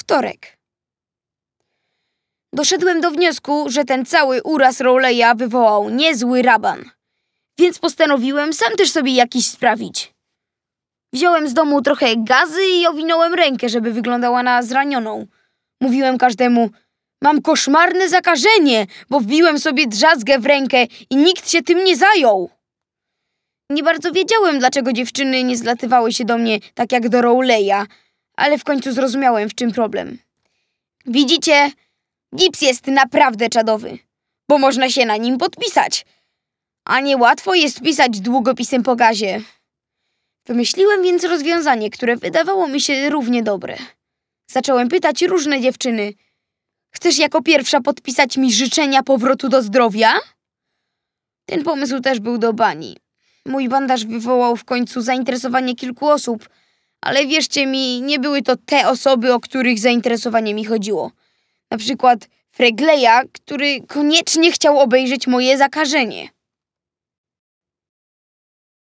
Wtorek. Doszedłem do wniosku, że ten cały uraz Rowleya wywołał niezły raban, więc postanowiłem sam też sobie jakiś sprawić. Wziąłem z domu trochę gazy i owinąłem rękę, żeby wyglądała na zranioną. Mówiłem każdemu: mam koszmarne zakażenie, bo wbiłem sobie drzazgę w rękę i nikt się tym nie zajął. Nie bardzo wiedziałem, dlaczego dziewczyny nie zlatywały się do mnie tak jak do Rowleya, ale w końcu zrozumiałem, w czym problem. Widzicie, gips jest naprawdę czadowy, bo można się na nim podpisać, a niełatwo jest pisać długopisem po gazie. Wymyśliłem więc rozwiązanie, które wydawało mi się równie dobre. Zacząłem pytać różne dziewczyny: chcesz jako pierwsza podpisać mi życzenia powrotu do zdrowia? Ten pomysł też był do bani. Mój bandaż wywołał w końcu zainteresowanie kilku osób, ale wierzcie mi, nie były to te osoby, o których zainteresowanie mi chodziło. Na przykład Fregleya, który koniecznie chciał obejrzeć moje zakażenie.